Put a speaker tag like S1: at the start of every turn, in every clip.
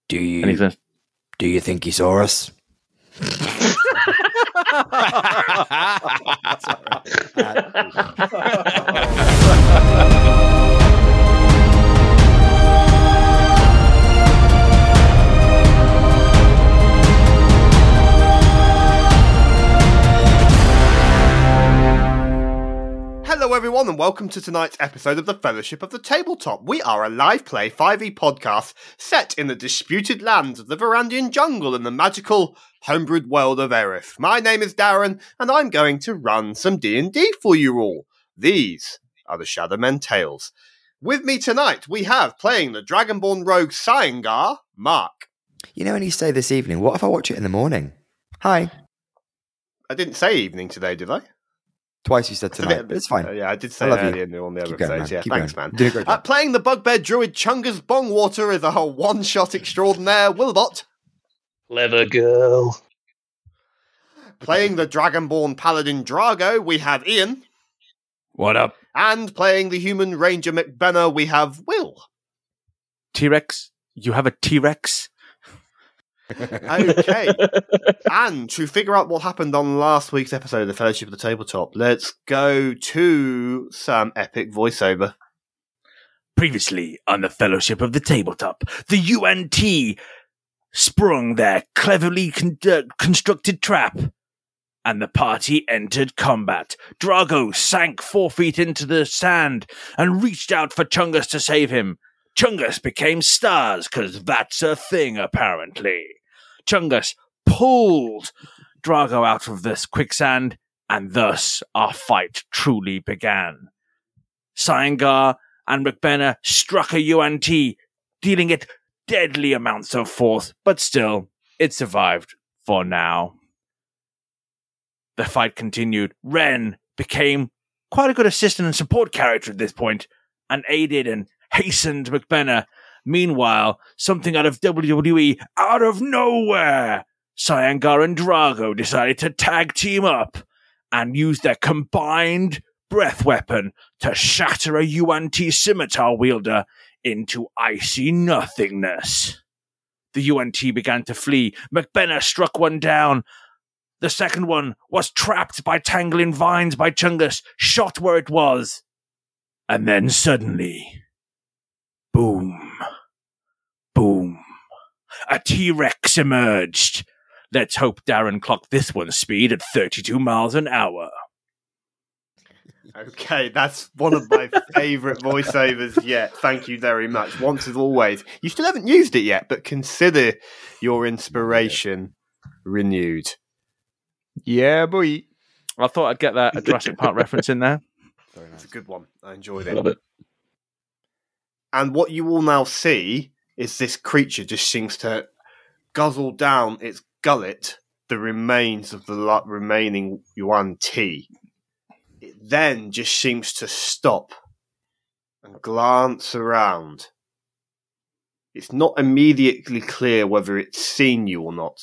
S1: Do you
S2: And he says,
S1: do you think he saw us?
S3: Hello everyone and welcome to tonight's episode of the Fellowship of the Tabletop. We are a live play 5e podcast set in the disputed lands of the Varandian jungle in the magical homebrewed world of Erith. My name is Darren and I'm going to run some D&D for you all. These are the Shadowmen Tales. With me tonight we have playing the Dragonborn rogue Cyangar, Mark.
S1: You know when you say this evening, what if I watch it in the morning? Hi.
S3: I didn't say evening today, did I?
S1: Twice you said tonight, but it's fine.
S3: Yeah, I did say
S1: I love
S3: earlier
S1: you.
S3: on the other
S1: Keep going,
S3: episodes.
S1: man.
S3: Yeah,
S1: Keep
S3: thanks,
S1: going.
S3: man.
S1: Doing a great job.
S3: Playing the bugbear druid Chungus Bongwater is a one-shot extraordinaire, Wilbot.
S4: Clever girl.
S3: Playing the Dragonborn Paladin Drago, we have Ian.
S2: what up,
S3: And playing the human Ranger McBenna, we have Will.
S2: T-Rex? You have a T-Rex?
S3: Okay. And to figure out what happened on last week's episode of the Fellowship of the Tabletop, let's go to some epic voiceover.
S2: Previously on the Fellowship of the Tabletop, the UNT sprung their cleverly constructed trap, and the party entered combat. Drago sank 4 feet into the sand and reached out for Chungus to save him. Chungus became stars, because that's a thing, apparently. Chungus pulled Drago out of this quicksand, and thus our fight truly began. Cyangar and McBenna struck a UNT, dealing it deadly amounts of force, but still, it survived for now. The fight continued. Ren became quite a good assistant and support character at this point, and aided and hastened McBenna. Meanwhile, something out of WWE, out of nowhere, Cyangar and Drago decided to tag team up and use their combined breath weapon to shatter a UNT scimitar wielder into icy nothingness. The UNT began to flee. McBenna struck one down. The second one was trapped by tangling vines by Chungus, shot where it was. And then suddenly, boom, boom, a T-Rex emerged. Let's hope Darren clocked this one's speed at 32 miles an hour.
S3: Okay, that's one of my favourite voiceovers yet. Thank you very much. Once as always. You still haven't used it yet, but consider your inspiration renewed.
S5: Yeah, boy.
S2: I thought I'd get that a Jurassic Park reference in there.
S1: Very nice.
S3: It's a good one. I enjoyed
S4: I
S3: it.
S4: love it.
S3: And what you will now see is this creature just seems to guzzle down its gullet the remains of the remaining Yuan Ti. It then just seems to stop and glance around. It's not immediately clear whether it's seen you or not.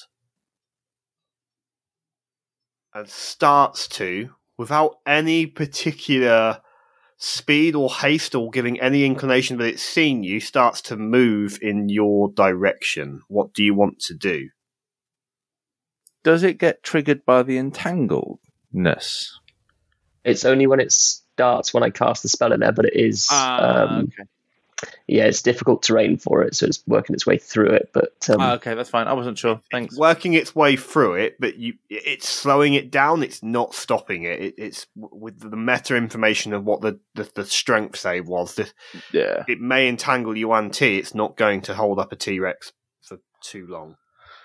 S3: And starts to, without any particular speed or haste or giving any inclination that it's seen you, starts to move in your direction. What do you want to do?
S2: Does it get triggered by the entangledness?
S4: It's only when it starts when I cast the spell in there, but it is
S2: Okay.
S4: yeah, it's difficult terrain for it, so it's working its way through it. But
S2: Okay, that's fine. I wasn't sure. Thanks.
S3: It's working its way through it, but it's slowing it down. It's not stopping it. It's with the meta information of what the strength save was.
S2: Yeah.
S3: It may entangle Yuan Ti. It's not going to hold up a T-Rex for too long.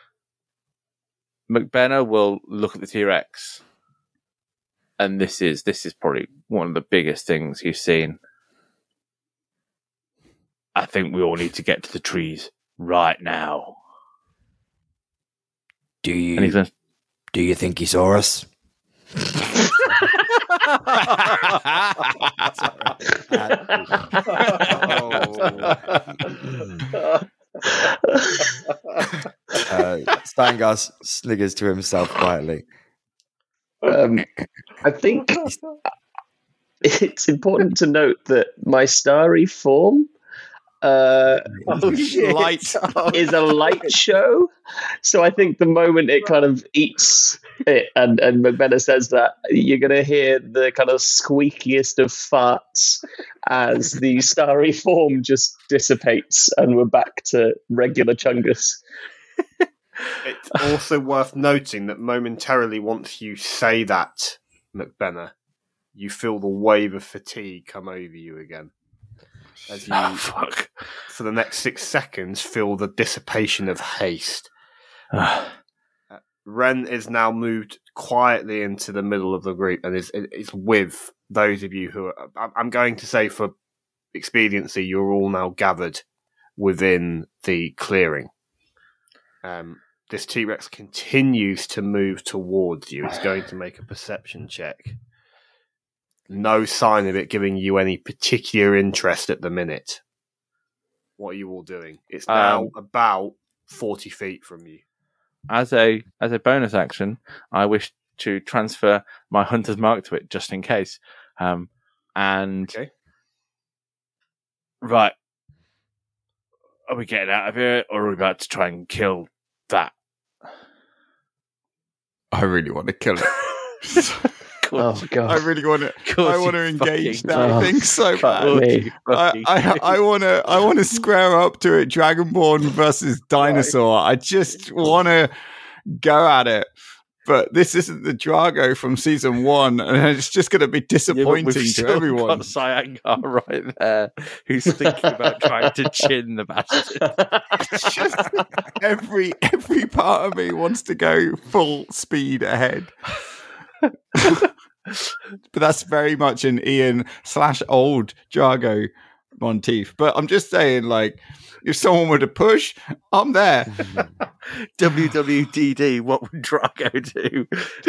S2: McBenna will look at the T-Rex, and this is probably one of the biggest things he's seen. I think we all need to get to the trees right now.
S1: Do
S2: And he
S1: you
S2: says,
S1: do you think he saw us? Steingas sniggers to himself quietly.
S4: I think it's important to note that my starry form Oh shit!
S5: Light.
S4: Is a light show. So I think the moment it kind of eats it, and McBenna says that, you're going to hear the kind of squeakiest of farts as the starry form just dissipates, and we're back to regular Chungus.
S3: It's also worth noting that momentarily, once you say that, McBenna, you feel the wave of fatigue come over you again. As you, for the next 6 seconds, feel the dissipation of haste. Ren is now moved quietly into the middle of the group and is with those of you who are, I'm going to say for expediency, you're all now gathered within the clearing. This T-Rex continues to move towards you. It's going to make a perception check. No sign of it giving you any particular interest at the minute. What are you all doing? It's now about 40 feet from you.
S2: As a bonus action, I wish to transfer my Hunter's Mark to it, just in case. Okay. Right. Are we getting out of here, or are we about to try and kill that?
S5: I really want to kill it.
S4: Oh god!
S5: I really want to. I want to engage that thing so bad. I want to square up to it. Dragonborn versus dinosaur. I just want to go at it. But this isn't the Drago from season 1, and it's just going to be disappointing to everyone.
S2: Got Cyangar right there, who's thinking about trying to chin the bastard.
S5: Just every part of me wants to go full speed ahead. But that's very much an Ian/old Drago motif. But I'm just saying, like, if someone were to push, I'm there.
S2: WWDD, what would Drago do?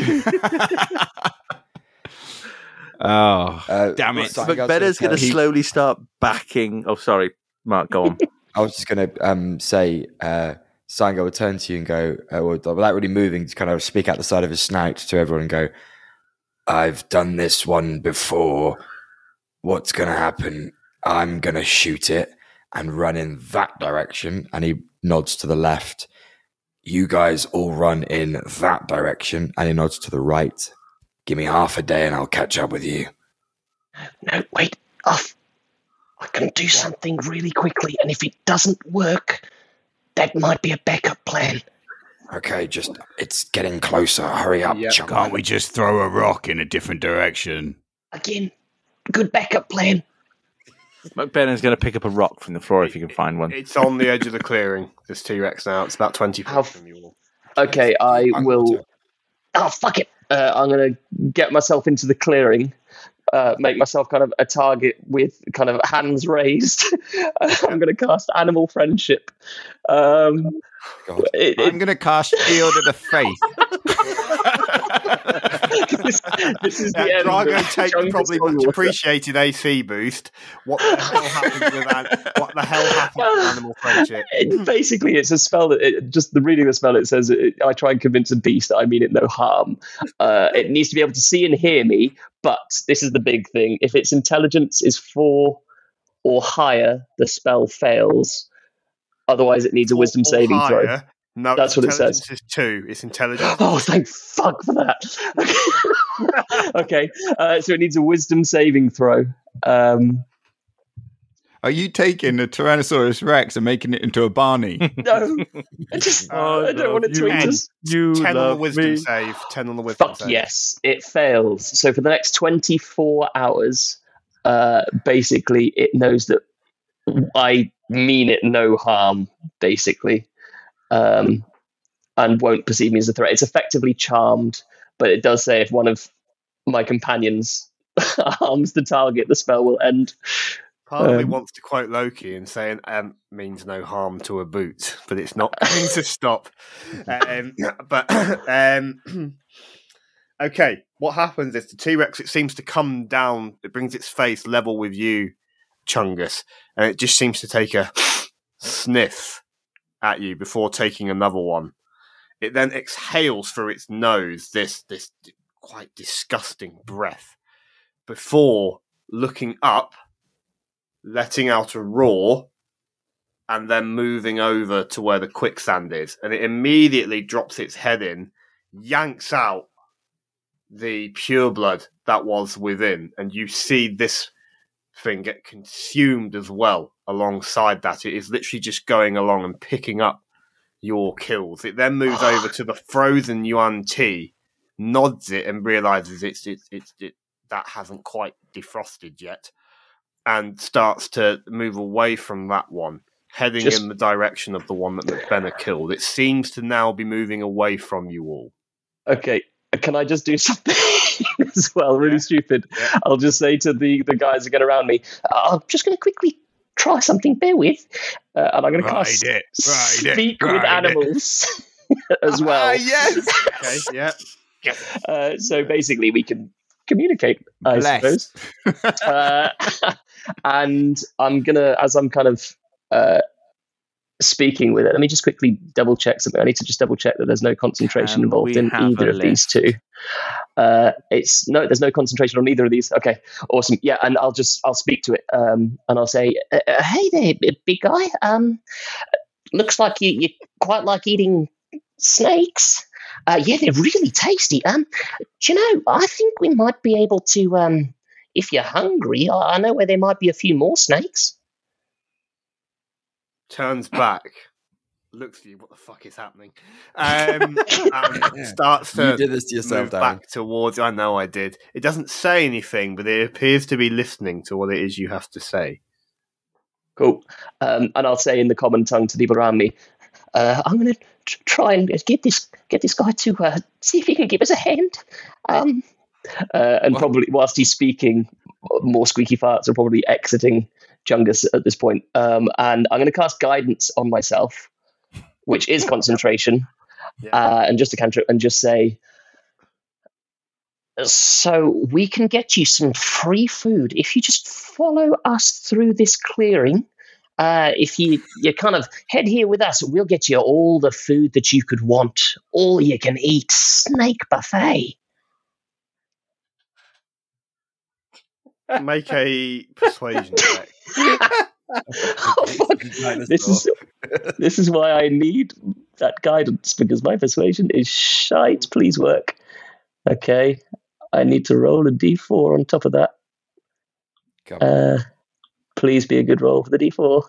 S5: Damn it.
S2: McBenna's going to slowly start backing. Oh, sorry, Mark, go on.
S1: I was just going to say, Cyangar would turn to you and go, without really moving, to kind of speak out the side of his snout to everyone and go, I've done this one before. What's going to happen? I'm going to shoot it and run in that direction. And he nods to the left. You guys all run in that direction. And he nods to the right. Give me half a day and I'll catch up with you.
S4: No, wait. Off. I can do something really quickly. And if it doesn't work, that might be a backup plan.
S1: Okay, it's getting closer. Hurry up,
S3: Yep.
S1: chunk.
S5: Can't we just throw a rock in a different direction?
S4: Again, good backup plan.
S2: McBenna's going to pick up a rock from the floor if you can find one.
S3: It's on the edge of the clearing, this T-Rex now. It's about 20 feet from you all.
S4: Okay, I will... Oh, fuck it. I'm going to get myself into the clearing, make myself kind of a target with kind of hands raised. I'm going to cast Animal Friendship.
S5: I'm going to cast Field of the Faith.
S4: this is the end.
S3: Drago takes probably much appreciated AC boost. What the hell happened with Animal Friendship?
S4: Basically, it's a spell that just the reading of the spell. It says I try and convince a beast that I mean it no harm. It needs to be able to see and hear me, but this is the big thing: if its intelligence is 4 or higher, the spell fails. Otherwise, it needs a wisdom saving throw.
S3: No,
S4: that's what it says.
S3: Is 2. It's intelligence.
S4: Oh, thank fuck for that. Okay, so it needs a wisdom saving throw.
S5: Are you taking the Tyrannosaurus Rex and making it into a Barney?
S4: No, I don't want it to just...
S3: 10 on the wisdom save. 10 on the wisdom save.
S4: Yes, it fails. So for the next 24 hours, basically, it knows that I mean it no harm, basically, and won't perceive me as a threat. It's effectively charmed, but it does say if one of my companions harms the target, the spell will end.
S3: Part of me wants to quote Loki and saying means no harm to a boot, but it's not going to stop. Okay, what happens is the T-Rex, it seems to come down, it brings its face level with you, Chungus, and it just seems to take a sniff at you before taking another one. It then exhales through its nose this quite disgusting breath before looking up, letting out a roar, and then moving over to where the quicksand is. And it immediately drops its head in, yanks out the pure blood that was within. And you see this thing get consumed as well alongside that. It is literally just going along and picking up your kills. It then moves over to the frozen Yuan Ti, nods it and realizes it's that hasn't quite defrosted yet, and starts to move away from that one, heading in the direction of the one that McBenna killed. It seems to now be moving away from you all.
S4: Okay, can I just do something as well? Really stupid. Yeah. I'll just say to the guys who get around me, I'm just going to quickly try something. Bear with, and I'm going to cast Speak with Animals as well.
S3: Yes. Okay. Yeah.
S4: So basically, we can communicate, I suppose. And I'm gonna, as I'm kind of speaking with it, let me just quickly double check something. I need to just double check that there's no concentration involved in either of these two. There's no concentration on either of these. Okay, awesome. Yeah, and I'll speak to it, and I'll say, hey there, big guy. Looks like you quite like eating snakes. Yeah, they're really tasty. Do you know, I think we might be able to, if you're hungry, I know where there might be a few more snakes.
S3: Turns back, looks at you, what the fuck is happening? And starts to
S1: you did this to yourself,
S3: move back towards, I know I did. It doesn't say anything, but it appears to be listening to what it is you have to say.
S4: Cool. And I'll say in the common tongue to people around me, I'm going to try and get this guy to see if he can give us a hand. And probably whilst he's speaking, more squeaky farts are probably exiting Chungus at this point. And I'm going to cast guidance on myself, which is concentration, and just a cantrip, and just say, so we can get you some free food if you just follow us through this clearing. If you kind of head here with us, we'll get you all the food that you could want, all you can eat, snake buffet.
S3: Make a persuasion check.
S4: Oh, fuck. This is why I need that guidance, because my persuasion is shite. Please work. Okay, I need to roll a d4 on top of that. Please be a good roll for the d4.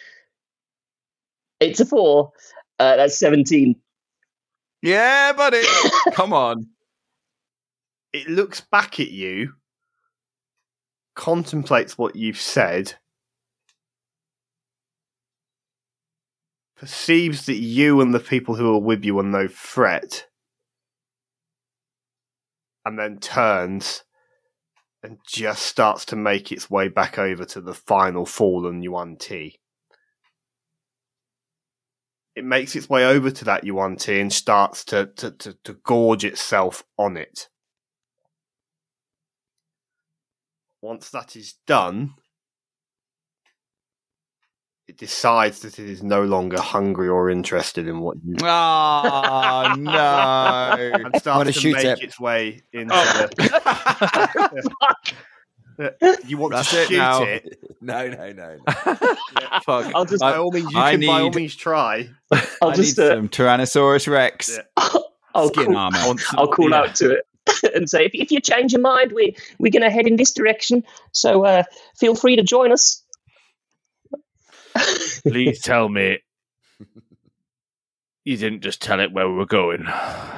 S4: It's a 4. That's 17.
S5: Yeah, buddy. Come on.
S3: It looks back at you, contemplates what you've said, perceives that you and the people who are with you are no threat, and then turns and just starts to make its way back over to the final fallen Yuan Ti. It makes its way over to that Yuan Ti and starts to gorge itself on it. Once that is done, it decides that it is no longer hungry or interested in what you...
S5: Oh, no.
S3: And starts to make its way into the... You want to shoot it?
S1: No.
S3: Fuck. I'll just, by all means, try.
S5: I need some Tyrannosaurus Rex skin armor.
S4: I'll call out to it and say, if you change your mind, we're going to head in this direction. So feel free to join us.
S2: Please tell me you didn't just tell it where we were going.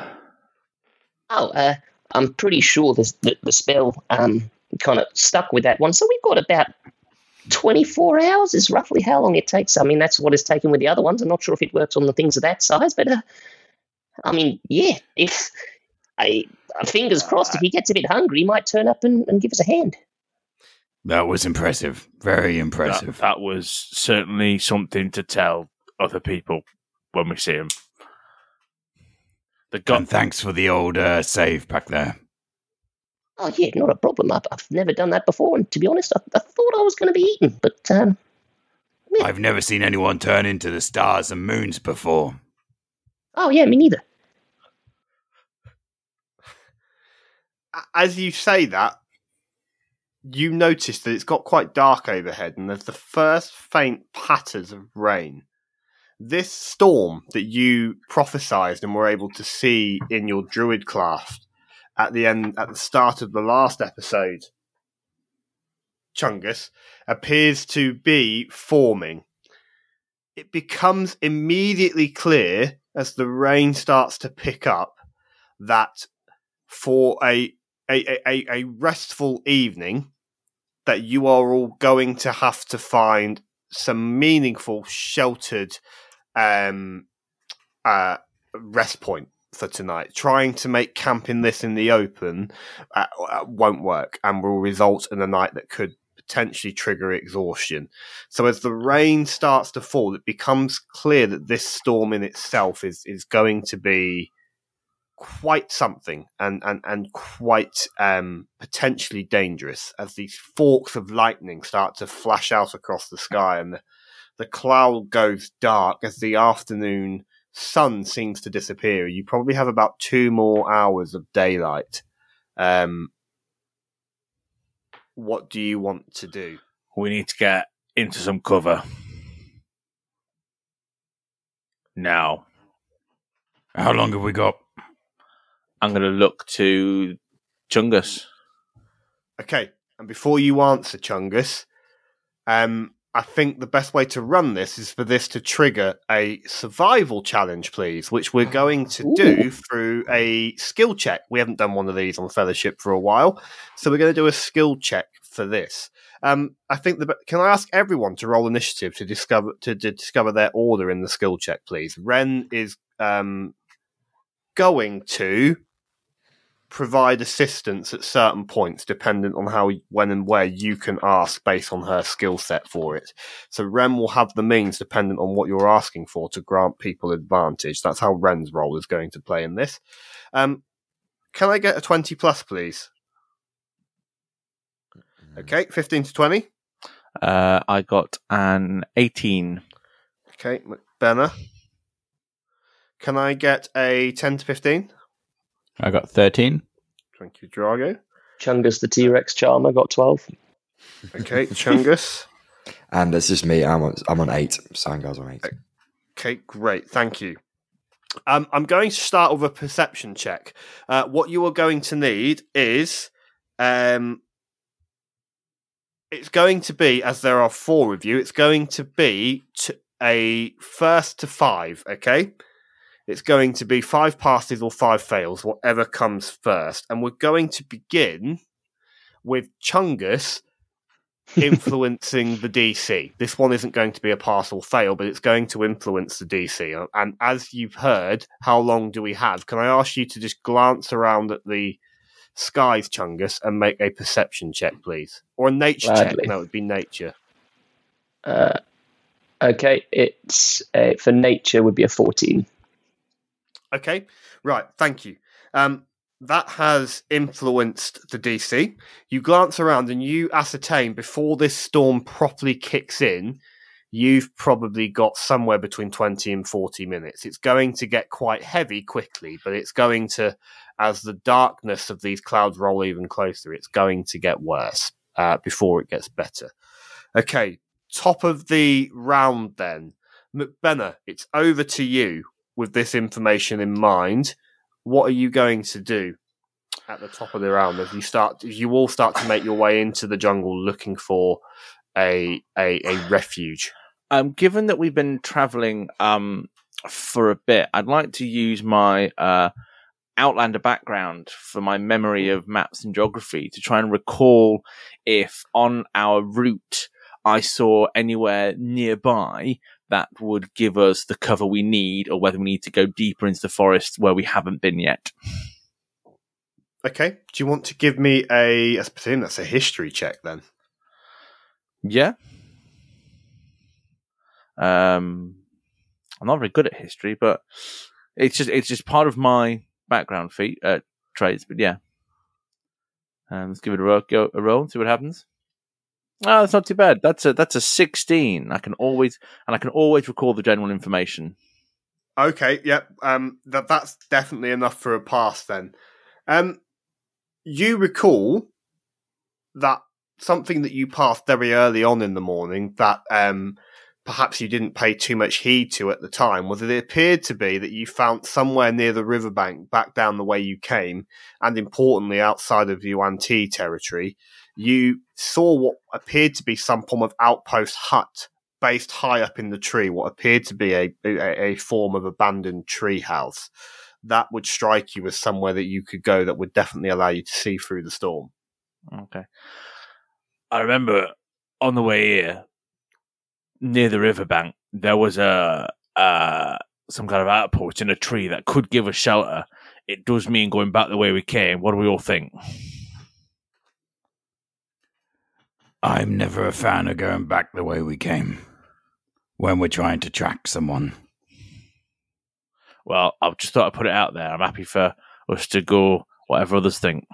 S4: Oh, I'm pretty sure the spell kind of stuck with that one. So we've got about 24 hours is roughly how long it takes. I mean, that's what it's taken with the other ones. I'm not sure if it works on the things of that size, but I mean, yeah, if fingers crossed, if he gets a bit hungry, he might turn up and give us a hand.
S5: That was impressive. Very impressive.
S2: That was certainly something to tell other people when we see him.
S5: And thanks for the old save back there.
S4: Oh, yeah, not a problem. I've never done that before, and to be honest, I thought I was going to be eaten, but... Yeah.
S5: I've never seen anyone turn into the stars and moons before.
S4: Oh, yeah, me neither.
S3: As you say that, you notice that it's got quite dark overhead, and there's the first faint patters of rain. This storm that you prophesized and were able to see in your druid craft at the start of the last episode, Chungus, appears to be forming. It becomes immediately clear as the rain starts to pick up that for a restful evening, that you are all going to have to find some meaningful, sheltered rest point for tonight. Trying to make camping this in the open won't work and will result in a night that could potentially trigger exhaustion. So as the rain starts to fall, it becomes clear that this storm in itself is going to be quite something and quite potentially dangerous, as these forks of lightning start to flash out across the sky and the cloud goes dark as the afternoon sun seems to disappear. You probably have about 2 more hours of daylight. What do you want to do?
S2: We need to get into some cover. Now.
S5: How long have we got?
S2: I'm going to look to Chungus.
S3: Okay, and before you answer, Chungus, I think the best way to run this is for this to trigger a survival challenge, please, which we're going to do through a skill check. We haven't done one of these on Fellowship for a while, so we're going to do a skill check for this. I think can I ask everyone to roll initiative to discover their order in the skill check, please? Ren is going to provide assistance at certain points, dependent on how, when, and where you can ask based on her skill set for it. So Ren will have the means, dependent on what you're asking for, to grant people advantage. That's how Ren's role is going to play in this. Can I get a 20 plus, please? Okay, 15 to 20.
S2: I got an 18.
S3: Okay, McBenna. Can I get a 10 to 15?
S5: I got 13.
S3: Thank you, Drago.
S4: Chungus the T-Rex Charmer got 12.
S3: Okay, Chungus.
S1: And it's just me. I'm on 8. Sangar's on 8.
S3: Okay, great. Thank you. I'm going to start with a perception check. What you are going to need is... it's going to be, as there are 4 of you, it's going to be a first to 5, okay? It's going to be 5 passes or 5 fails, whatever comes first. And we're going to begin with Chungus influencing the DC. This one isn't going to be a pass or fail, but it's going to influence the DC. And as you've heard, how long do we have? Can I ask you to just glance around at the skies, Chungus, and make a perception check, please? Or a nature check. That would be nature.
S4: Okay, it's for nature would be a 14.
S3: Okay, right, thank you. That has influenced the DC. You glance around and you ascertain before this storm properly kicks in, you've probably got somewhere between 20 and 40 minutes. It's going to get quite heavy quickly, but it's going to, as the darkness of these clouds roll even closer, it's going to get worse before it gets better. Okay, top of the round then. McBenna, it's over to you. With this information in mind, what are you going to do at the top of the round as you all start to make your way into the jungle looking for a refuge?
S2: Given that we've been traveling for a bit, I'd like to use my Outlander background for my memory of maps and geography to try and recall if on our route I saw anywhere nearby that would give us the cover we need, or whether we need to go deeper into the forest where we haven't been yet.
S3: Okay. Do you want to give me I presume that's a history check then?
S2: Yeah. I'm not very good at history, but it's just part of my background traits. But yeah, let's give it a roll and see what happens. Oh, that's not too bad. That's a 16. I can always recall the general information.
S3: Okay, yep. That's definitely enough for a pass then. You recall that something that you passed very early on in the morning that perhaps you didn't pay too much heed to at the time was it appeared to be that you found somewhere near the riverbank back down the way you came, and importantly outside of Yuan Ti territory, you saw what appeared to be some form of outpost hut based high up in the tree, what appeared to be a form of abandoned tree house. That would strike you as somewhere that you could go that would definitely allow you to see through the storm.
S2: Okay. I remember on the way here, near the riverbank, there was some kind of outpost in a tree that could give us shelter. It does mean going back the way we came. What do we all think?
S5: I'm never a fan of going back the way we came when we're trying to track someone.
S2: Well, I just thought I'd put it out there. I'm happy for us to go whatever others think.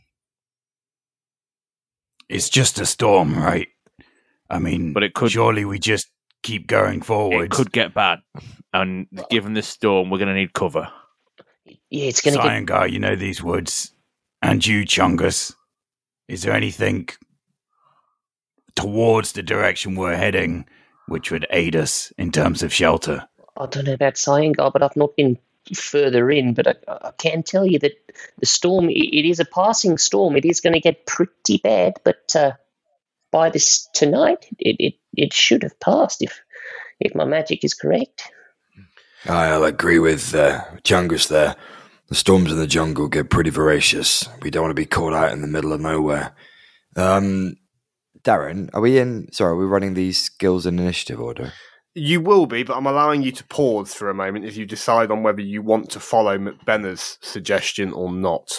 S5: It's just a storm, right? I mean,
S2: but it could,
S5: surely we just keep going forward.
S2: It could get bad. And given this storm, we're going to need cover.
S6: Yeah, it's going to get...
S5: Cyangar, you know these woods. And you, Chungus. Is there anything towards the direction we're heading which would aid us in terms of shelter?
S6: I don't know about Cyangar, but I've not been further in. But I can tell you that the storm, it is a passing storm. It is going to get pretty bad, but... by this tonight, it should have passed if my magic is correct.
S1: I'll agree with Chungus there. The storms in the jungle get pretty voracious. We don't want to be caught out in the middle of nowhere. Darren, are we running these skills in initiative order?
S3: You will be, but I'm allowing you to pause for a moment as you decide on whether you want to follow McBenna's suggestion or not.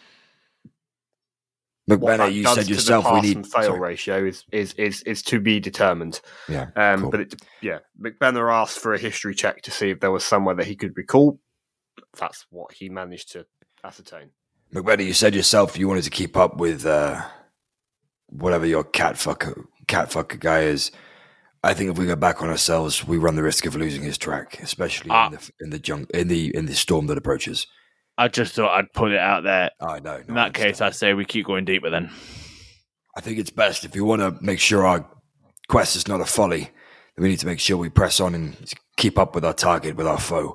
S1: McBenna, you said yourself we need
S3: fail ratio is to be determined.
S1: Yeah, cool.
S3: But McBenna asked for a history check to see if there was somewhere that he could recall. That's what he managed to ascertain.
S1: McBenna, you said yourself you wanted to keep up with whatever your cat fucker guy is. I think if we go back on ourselves, we run the risk of losing his track, especially in the storm that approaches.
S2: I just thought I'd put it out there.
S1: No,
S2: in that case, I say we keep going deeper then.
S1: I think it's best if we want to make sure our quest is not a folly, then we need to make sure we press on and keep up with our target, with our foe.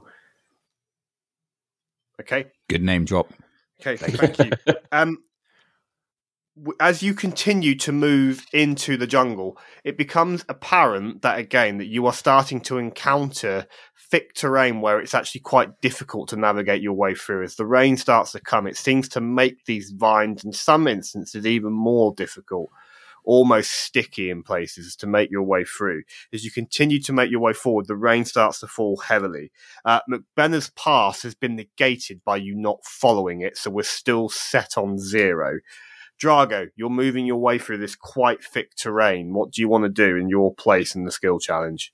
S3: Okay.
S5: Good name drop.
S3: Okay, thank you. As you continue to move into the jungle, it becomes apparent that you are starting to encounter thick terrain where it's actually quite difficult to navigate your way through. As the rain starts to come, it seems to make these vines, in some instances, even more difficult, almost sticky in places to make your way through. As you continue to make your way forward, the rain starts to fall heavily. McBenna's pass has been negated by you not following it, so we're still set on 0. Drago, you're moving your way through this quite thick terrain. What do you want to do in your place in the skill challenge?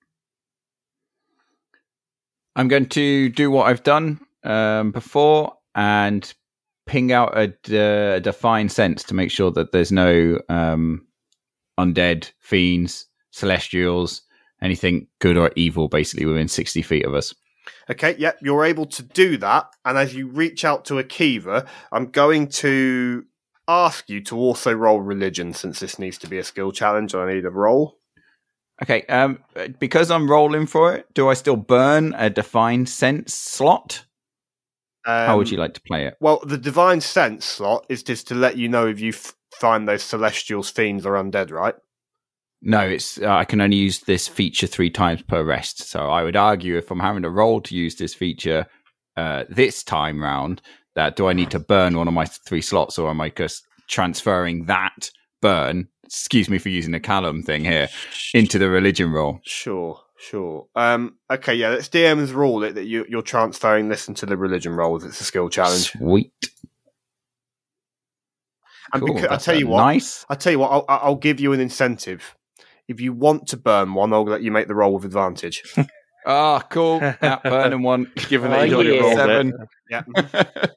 S5: I'm going to do what I've done before and ping out a Define Sense to make sure that there's no undead, fiends, celestials, anything good or evil basically within 60 feet of us.
S3: Okay, yep, you're able to do that. And as you reach out to Akiva, I'm going to ask you to also roll religion, since this needs to be a skill challenge and I need a roll.
S5: Okay, because I'm rolling for it, do I still burn a Divine Sense slot? How would you like to play it?
S3: Well, the Divine Sense slot is just to let you know if you find those celestials, fiends, or undead, right?
S5: No, it's I can only use this feature 3 times per rest. So I would argue if I'm having to roll to use this feature this time round, that do I need to burn one of my 3 slots, or am I just transferring that burn, excuse me for using the Callum thing here, into the religion roll?
S3: Sure. Okay, yeah, let's DM's rule it that you're transferring this into the religion roll as it's a skill challenge.
S5: Sweet.
S3: And
S5: cool,
S3: I tell you what,
S5: nice.
S3: I'll give you an incentive. If you want to burn one, I'll let you make the roll with advantage.
S5: Ah, cool. Burning one.
S2: Given that you already rolled
S5: 7.
S3: Yeah.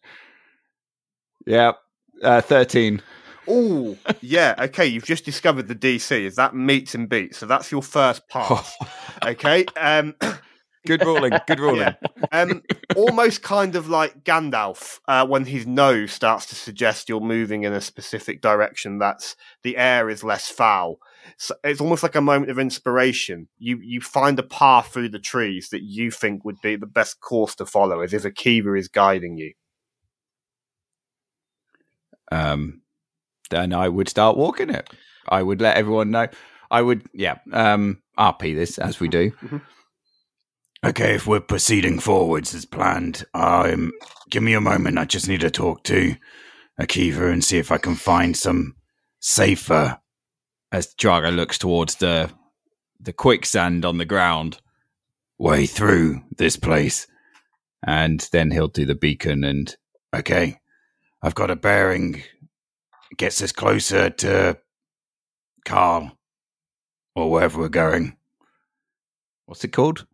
S5: Yeah. 13.
S3: Oh, yeah. Okay, you've just discovered the DC. Is that meets and beats? So that's your first pass. Okay.
S5: Good rolling.
S3: Yeah. Almost kind of like Gandalf, when his nose starts to suggest you're moving in a specific direction, that's the air is less foul. So it's almost like a moment of inspiration. You find a path through the trees that you think would be the best course to follow, as if Akiva is guiding you.
S5: Then I would start walking it. I would let everyone know. I would, RP this as we do.
S3: Mm-hmm.
S2: Okay, if we're proceeding forwards as planned, give me a moment. I just need to talk to Akiva and see if I can find some safer.
S5: As Drago looks towards the quicksand on the ground,
S2: way through this place.
S5: And then he'll do the beacon and...
S2: Okay, I've got a bearing. It gets us closer to Carl, or wherever we're going.
S5: What's it called?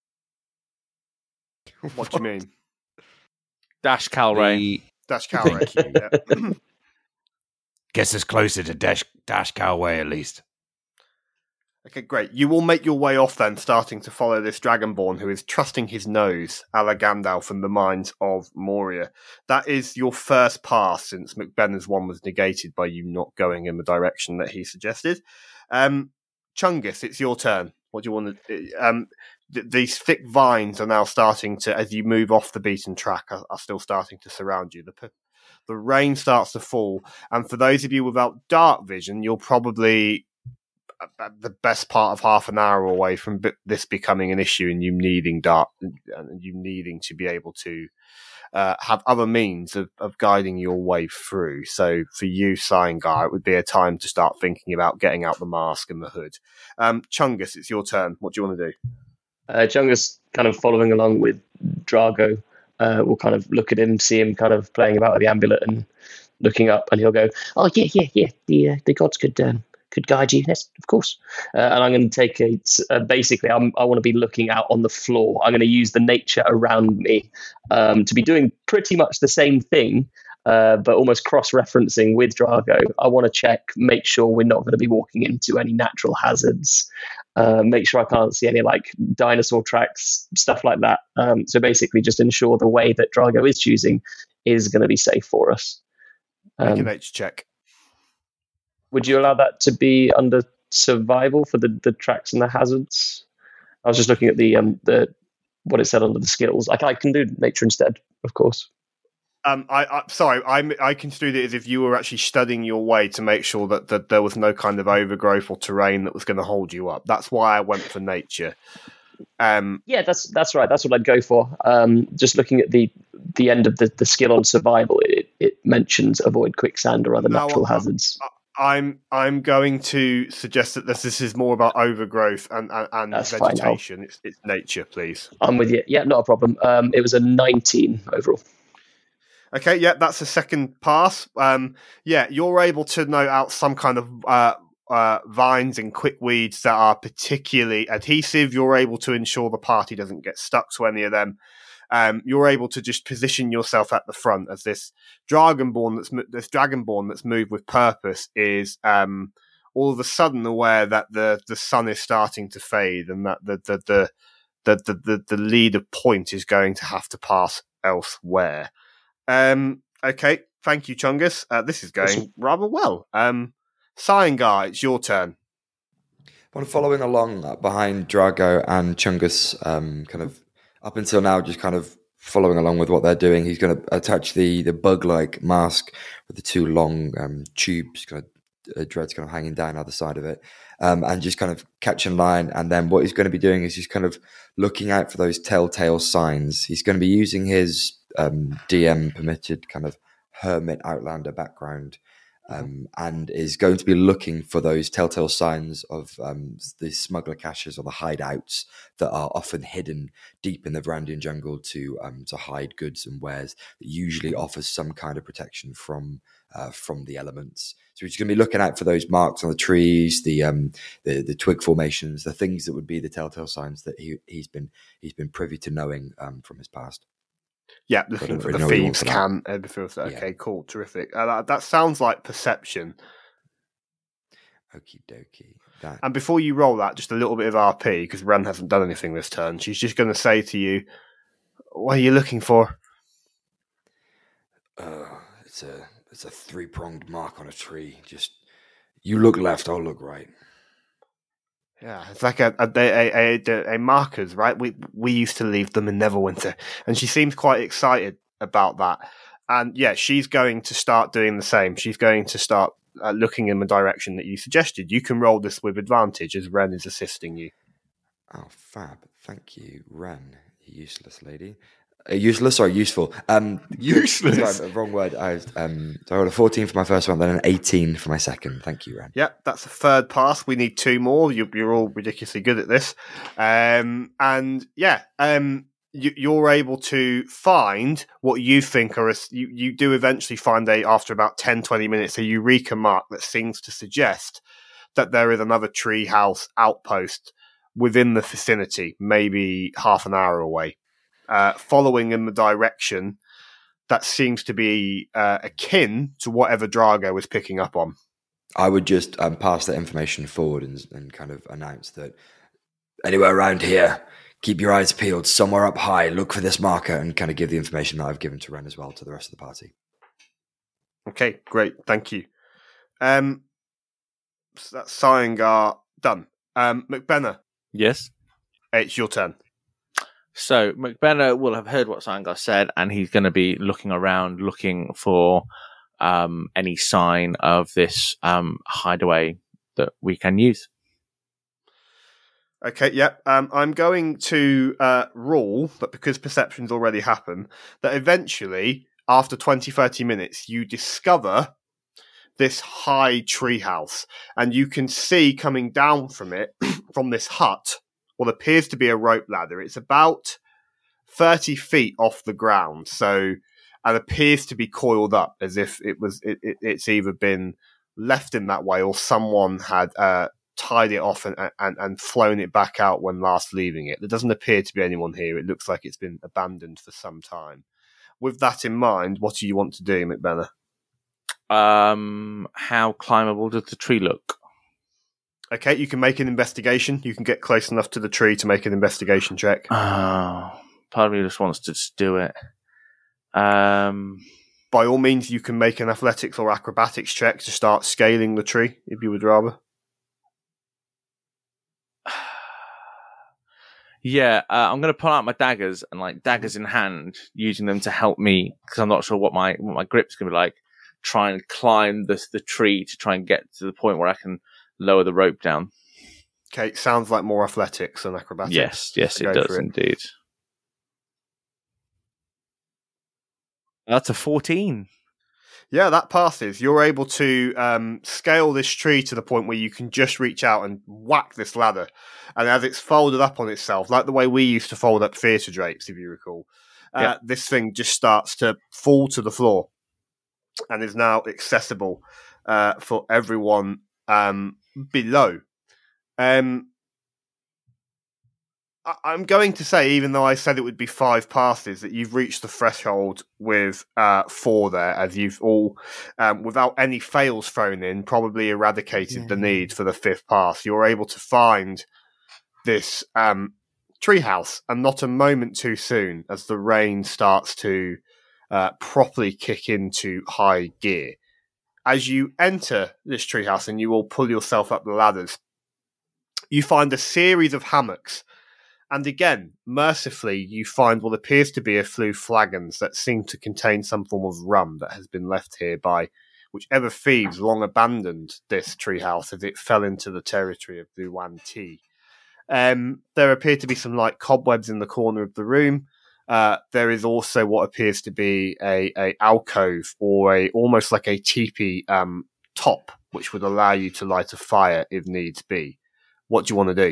S3: What do you mean?
S2: Dash Calray.
S3: Dash Calray. Yeah.
S2: Gets us closer to Dash Calway, at least.
S3: Okay, great. You will make your way off then, starting to follow this Dragonborn who is trusting his nose, a la Gandalf and the Mines of Moria. That is your first pass since McBenna's one was negated by you not going in the direction that he suggested. Chungus, it's your turn. What do you want to... these thick vines are now starting to, as you move off the beaten track, are still starting to surround you. The rain starts to fall, and for those of you without dark vision, you're probably the best part of half an hour away from this becoming an issue and you needing dark and you needing to be able to have other means of guiding your way through. So for you, Cyangar, it would be a time to start thinking about getting out the mask and the hood. Chungus, it's your turn. What do you want to do?
S4: Chungus, kind of following along with Drago, will kind of look at him, see him kind of playing about with the amulet and looking up, and he'll go, "Oh yeah. The gods could guide you, yes, of course." And I'm going to take basically, I want to be looking out on the floor. I'm going to use the nature around me to be doing pretty much the same thing, but almost cross-referencing with Drago. I want to check, make sure we're not going to be walking into any natural hazards. Make sure I can't see any like dinosaur tracks, stuff like that. So basically just ensure the way that Drago is choosing is going to be safe for us.
S3: Make an H check.
S4: Would you allow that to be under survival for the tracks and the hazards? I was just looking at the what it said under the skills. I can do nature instead, of course.
S3: I construed it as if you were actually studying your way to make sure that there was no kind of overgrowth or terrain that was going to hold you up. That's why I went for nature.
S4: Yeah, that's right. That's what I'd go for. Just looking at the end of the skill on survival, it mentions avoid quicksand or other natural hazards.
S3: I'm going to suggest that this is more about overgrowth and vegetation. It's nature, please.
S4: I'm with you. Yeah, not a problem. It was a 19 overall.
S3: Okay, yeah, that's a second pass. You're able to note out some kind of vines and quickweeds that are particularly adhesive. You're able to ensure the party doesn't get stuck to any of them. You're able to just position yourself at the front as this dragonborn that's moved with purpose is all of a sudden aware that the sun is starting to fade and that the leader point is going to have to pass elsewhere. Okay, thank you, Chungus. This is going rather well. Cyangar, it's your turn.
S1: I'm following along behind Drago and Chungus, kind of up until now, just kind of following along with what they're doing. He's going to attach the bug-like mask with the two long tubes, kind of dreads kind of hanging down either side of it, and just kind of catch in line. And then what he's going to be doing is he's kind of looking out for those telltale signs. He's going to be using his DM permitted kind of hermit outlander background, and is going to be looking for those telltale signs of the smuggler caches or the hideouts that are often hidden deep in the Varangian jungle to hide goods and wares that usually offers some kind of protection from the elements. So he's going to be looking out for those marks on the trees, the twig formations, the things that would be the telltale signs that he's been privy to knowing from his past.
S3: Yeah, the thieves can. Okay, cool, terrific. That sounds like perception.
S1: Okie dokie.
S3: And before you roll that, just a little bit of RP, because Ren hasn't done anything this turn. She's just going to say to you, What are you looking for?
S1: It's a 3-pronged mark on a tree. Just you look left, I'll look right.
S3: Yeah, it's like a markers, right? We used to leave them in Neverwinter, and she seems quite excited about that. And yeah, she's going to start doing the same. She's going to start looking in the direction that you suggested. You can roll this with advantage as Ren is assisting you.
S1: Oh, fab! Thank you, Ren. Useless lady. Useless or useful?
S5: Useless.
S1: Sorry, wrong word. I rolled a 14 for my first one, then an 18 for my second. Thank you, Ren.
S3: Yep, that's a third pass. We need 2 more. You're all ridiculously good at this. You're able to find what you think are... You do eventually find, after about 10, 20 minutes, a Eureka mark that seems to suggest that there is another treehouse outpost within the vicinity, maybe half an hour away. Following in the direction that seems to be akin to whatever Drago was picking up on.
S1: I would just pass that information forward and kind of announce that anywhere around here, keep your eyes peeled, somewhere up high, look for this marker, and kind of give the information that I've given to Ren as well to the rest of the party.
S3: Okay, great. Thank you. So that's Cyangar done. McBenna.
S2: Yes?
S3: It's your turn.
S2: So McBenna will have heard what Cyangar said, and he's going to be looking around, looking for any sign of this hideaway that we can use.
S3: Okay, yep. I'm going to rule that because perceptions already happen, that eventually, after 20, 30 minutes, you discover this high treehouse, and you can see coming down from it, from this hut, what appears to be a rope ladder. It's about 30 feet off the ground, and appears to be coiled up as if it's either been left in that way or someone had tied it off and flown it back out when last leaving it. There doesn't appear to be anyone here. It looks like it's been abandoned for some time. With that in mind, what do you want to do, McBenna?
S2: How climbable does the tree look?
S3: Okay, you can make an investigation. You can get close enough to the tree to make an investigation check.
S2: Oh, part of me just wants to just do it.
S3: By all means, you can make an athletics or acrobatics check to start scaling the tree, if you would rather.
S2: Yeah, I'm going to pull out my daggers and, daggers in hand, using them to help me, because I'm not sure what my grip's going to be like. Try and climb the tree to try and get to the point where I can lower the rope down.
S3: Okay, sounds like more athletics than acrobatics.
S2: Yes, it does indeed. That's a 14.
S3: Yeah, that passes. You're able to scale this tree to the point where you can just reach out and whack this ladder. And as it's folded up on itself, like the way we used to fold up theatre drapes, if you recall, this thing just starts to fall to the floor and is now accessible for everyone below. I'm going to say, even though I said it would be 5 passes, that you've reached the threshold with 4 there, as you've all, without any fails thrown in, probably eradicated the need for the 5th pass. You're able to find this treehouse, and not a moment too soon, as the rain starts to properly kick into high gear. As you enter this treehouse and you all pull yourself up the ladders, you find a series of hammocks. And again, mercifully, you find what appears to be a few flagons that seem to contain some form of rum that has been left here by whichever thieves long abandoned this treehouse as it fell into the territory of the Yuan Ti. There appear to be some light cobwebs in the corner of the room. There is also what appears to be a alcove or almost like a teepee top, which would allow you to light a fire if needs be. What do you want to do?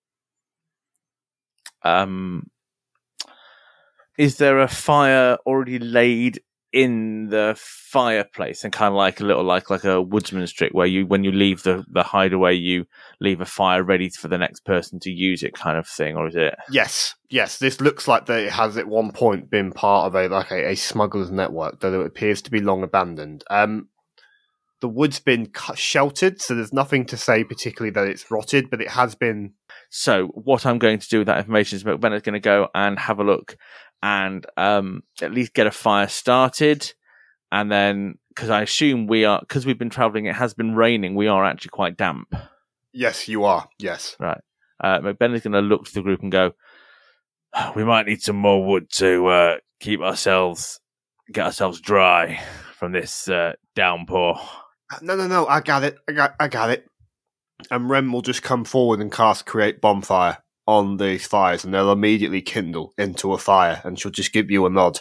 S2: Is there a fire already laid in the fireplace, and kind of like a little like a woodsman's trick where when you leave the hideaway, you leave a fire ready for the next person to use it, kind of thing, or is it?
S3: Yes. This looks like that it has at one point been part of a smuggler's network, though it appears to be long abandoned. The wood's been sheltered, so there's nothing to say particularly that it's rotted, but it has been.
S2: So what I'm going to do with that information is McBenna's going to go and have a look and at least get a fire started. And then, because I assume because we've been traveling, it has been raining, we are actually quite damp.
S3: Yes, you are. Yes.
S2: Right. McBenn's going to look to the group and go, we might need some more wood to get ourselves dry from this downpour.
S3: No. I got it. And Ren will just come forward and cast Create Bonfire on these fires, and they'll immediately kindle into a fire, and she'll just give you a nod.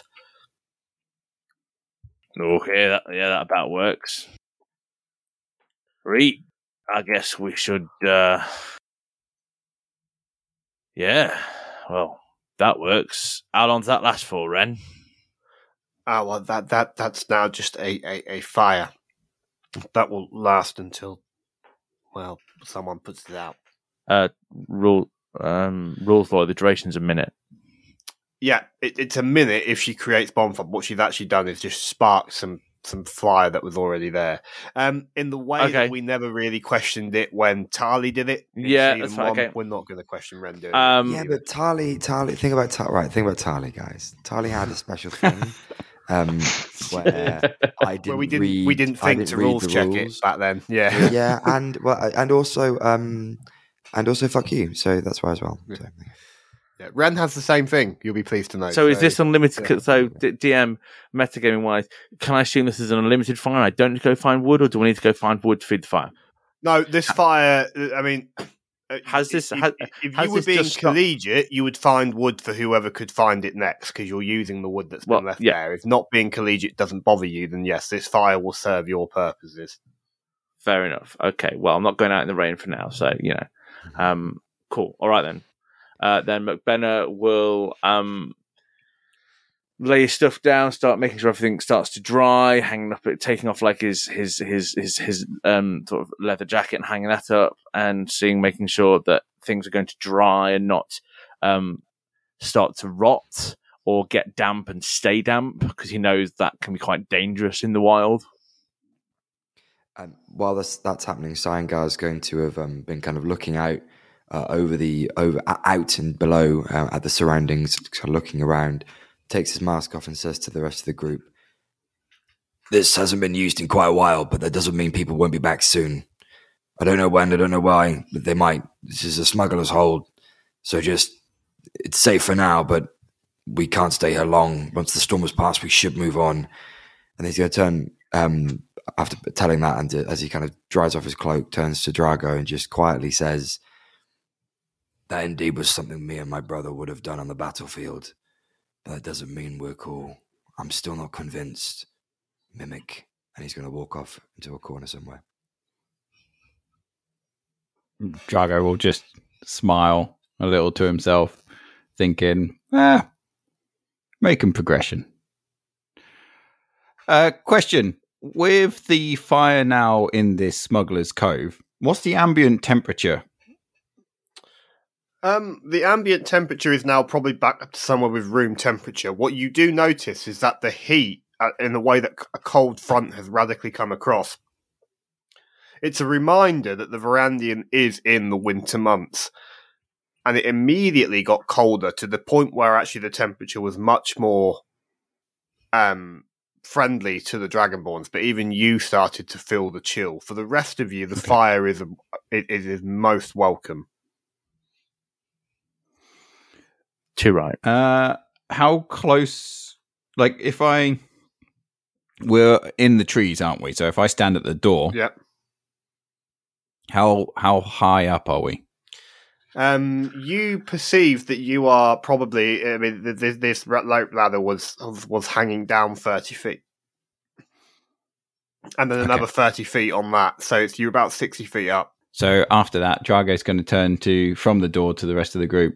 S2: Okay, that about works. Right. I guess we should, yeah, well, that works. How long does that last for, Ren?
S3: Well, that's now just a fire. That will last until, well, someone puts it out.
S2: Rules law, the duration's a minute.
S3: Yeah, it's a minute if she creates bonfire. What she's actually done is just spark some fire that was already there. In the way that we never really questioned it when Tali did it.
S2: Yeah, that's right. Okay.
S3: We're not going to question Ren doing
S1: it. Yeah, but Tali. Think about Tali, guys. Tali had a special thing where I didn't
S3: we didn't think to rules check it back then. Yeah,
S1: yeah, and also fuck you. So that's why as well. So.
S3: Yeah, Ren has the same thing. You'll be pleased to know.
S2: So is this unlimited? Yeah. So DM metagaming wise, can I assume this is an unlimited fire? I don't need to go find wood, or do I need to go find wood to feed the fire?
S3: No, this fire. I mean, if you were being collegiate, you would find wood for whoever could find it next, because you're using the wood that's been left there. If not being collegiate doesn't bother you, then yes, this fire will serve your purposes.
S2: Fair enough. Okay. Well, I'm not going out in the rain for now, so cool. All right then. Then McBenna will lay his stuff down, start making sure everything starts to dry, taking off like his sort of leather jacket and hanging that up, and making sure that things are going to dry and not start to rot or get damp and stay damp, because he knows that can be quite dangerous in the wild.
S1: While that's happening, Cyangar is going to have been kind of looking out. Out and below at the surroundings, kind of looking around, takes his mask off and says to the rest of the group, "This hasn't been used in quite a while, but that doesn't mean people won't be back soon. I don't know when, I don't know why, but they might. This is a smuggler's hold, so it's safe for now, but we can't stay here long. Once the storm has passed, we should move on." And he's going to turn, after telling that, and as he kind of dries off his cloak, turns to Drago and just quietly says, "That indeed was something me and my brother would have done on the battlefield. But that doesn't mean we're cool. I'm still not convinced. Mimic." And he's going to walk off into a corner somewhere.
S5: Drago will just smile a little to himself, thinking, making progression. Question. With the fire now in this Smuggler's Cove, what's the ambient temperature?
S3: The ambient temperature is now probably back up to somewhere with room temperature. What you do notice is that the heat, in the way that a cold front has radically come across, it's a reminder that the Varangian is in the winter months. And it immediately got colder to the point where actually the temperature was much more friendly to the Dragonborns, but even you started to feel the chill. For the rest of you, the fire is most welcome.
S2: Too right.
S5: How close? Like, we're in the trees, aren't we? So if I stand at the door,
S3: yep.
S5: How high up are we?
S3: You perceive that you are probably. I mean, this rope ladder was hanging down 30 feet, and then another 30 feet on that. So you're about 60 feet up.
S5: So after that, Drago's going to turn from the door to the rest of the group.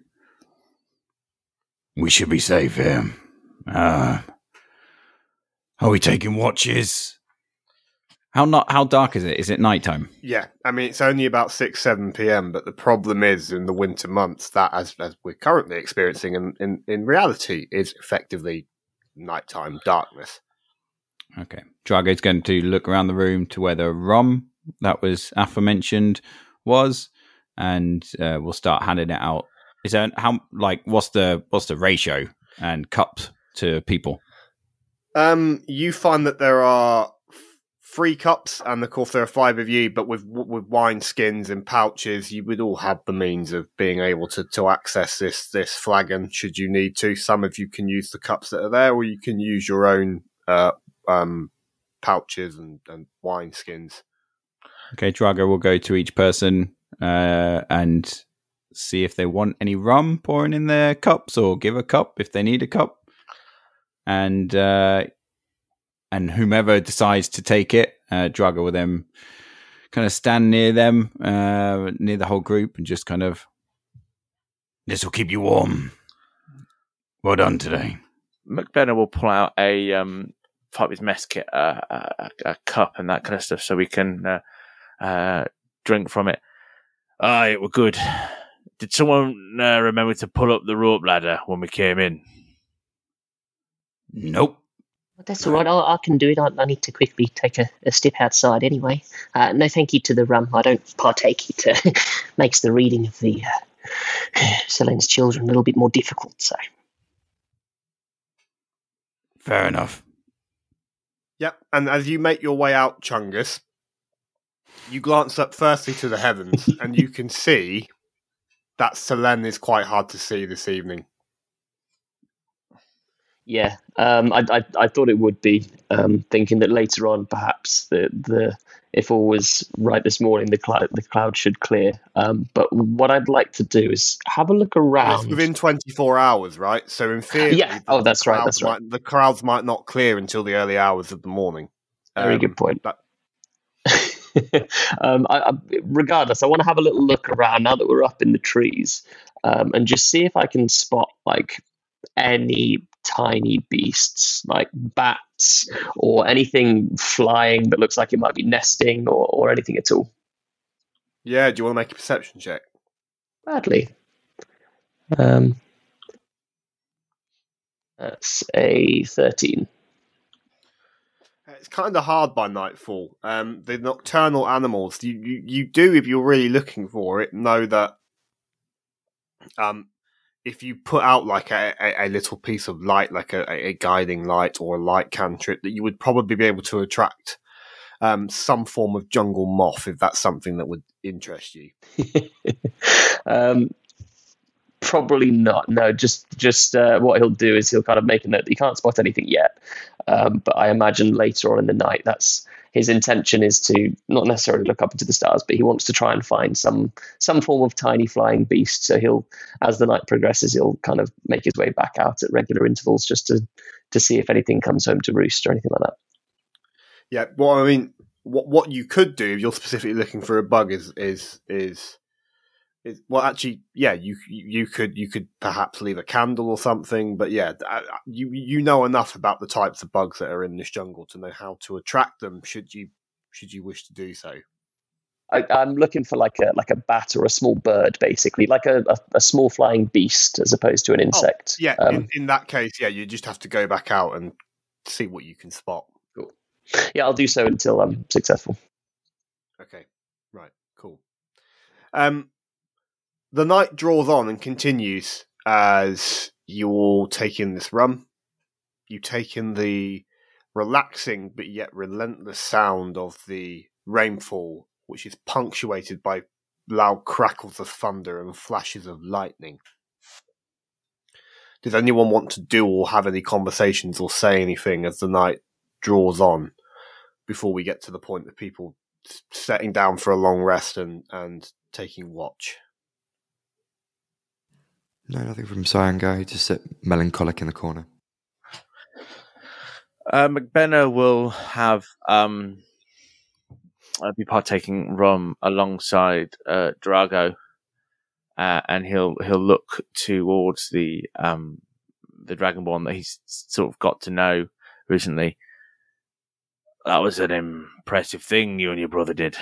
S5: We should be safe here. Are we taking watches? How dark is it? Is it nighttime?
S3: Yeah, I mean, it's only about 6-7 p.m., but the problem is in the winter months that, as we're currently experiencing in reality, is effectively nighttime darkness.
S5: Okay. Drago's going to look around the room to where the rum that was aforementioned was, and we'll start handing it out. Is there what's the ratio? and cups to people.
S3: You find that there are 3 cups, and of course there are 5 of you, but with wine skins and pouches, you would all have the means of being able to access this flagon should you need to. Some of you can use the cups that are there, or you can use your own pouches and wine skins.
S5: Okay, Drago will go to each person and see if they want any rum pouring in their cups, or give a cup if they need a cup. And whomever decides to take it, Drago will then kind of stand near them, near the whole group, and just kind of, this will keep you warm. Well done today.
S2: McBenna will pull out a part of his mess kit, a cup and that kind of stuff, so we can drink from it. Aye, we're good. Did someone remember to pull up the rope ladder when we came in?
S5: Nope.
S6: That's all right. I can do it. I need to quickly take a step outside anyway. No thank you to the rum. I don't partake. It makes the reading of the Selene's Children a little bit more difficult. So,
S5: fair enough.
S3: Yep. And as you make your way out, Chungus, you glance up firstly to the heavens, and you can see that Selene is quite hard to see this evening.
S4: Yeah, I thought it would be, thinking that later on, perhaps the if all was right this morning, the cloud should clear. But what I'd like to do is have a look around.
S3: It's within 24 hours, right? So in theory,
S4: yeah. Oh, that's right.
S3: The clouds might not clear until the early hours of the morning.
S4: Very good point. Regardless, I want to have a little look around now that we're up in the trees, and just see if I can spot like any tiny beasts like bats or anything flying that looks like it might be nesting or anything at all.
S3: Yeah, do you want to make a perception check?
S4: Badly. That's a 13.
S3: It's kind of hard by nightfall. The nocturnal animals, you do, if you're really looking for it, know that if you put out like a little piece of light, like a guiding light or a light cantrip, that you would probably be able to attract some form of jungle moth, if that's something that would interest you.
S4: Probably not. No, just what he'll do is he'll kind of make a note that he can't spot anything yet. But I imagine later on in the night, that's his intention, is to not necessarily look up into the stars, but he wants to try and find some form of tiny flying beast. So he'll, as the night progresses, he'll kind of make his way back out at regular intervals just to see if anything comes home to roost or anything like that.
S3: Yeah, well, I mean, what you could do if you're specifically looking for a bug is well, actually, yeah, you could perhaps leave a candle or something, but yeah, you know enough about the types of bugs that are in this jungle to know how to attract them should you wish to do so.
S4: I'm looking for like a bat or a small bird, basically, like a small flying beast as opposed to an insect.
S3: Oh, yeah, in that case, yeah, you just have to go back out and see what you can spot.
S4: Cool. Yeah, I'll do so until I'm successful.
S3: Okay, right, cool. The night draws on and continues as you all take in this rum. You take in the relaxing but yet relentless sound of the rainfall, which is punctuated by loud crackles of thunder and flashes of lightning. Does anyone want to do or have any conversations or say anything as the night draws on before we get to the point of people setting down for a long rest and taking watch?
S1: No, nothing from Cyangar. He just sit melancholic in the corner.
S2: McBenna will have be partaking rum alongside Drago, and he'll look towards the Dragonborn that he's sort of got to know recently. That was an impressive thing you and your brother did.